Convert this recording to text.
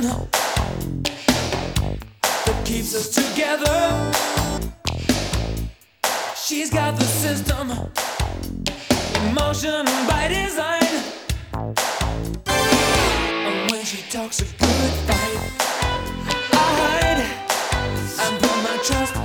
that keeps us together. She's got the system, emotion by design. And when she talks a good fight, I hide and put my trust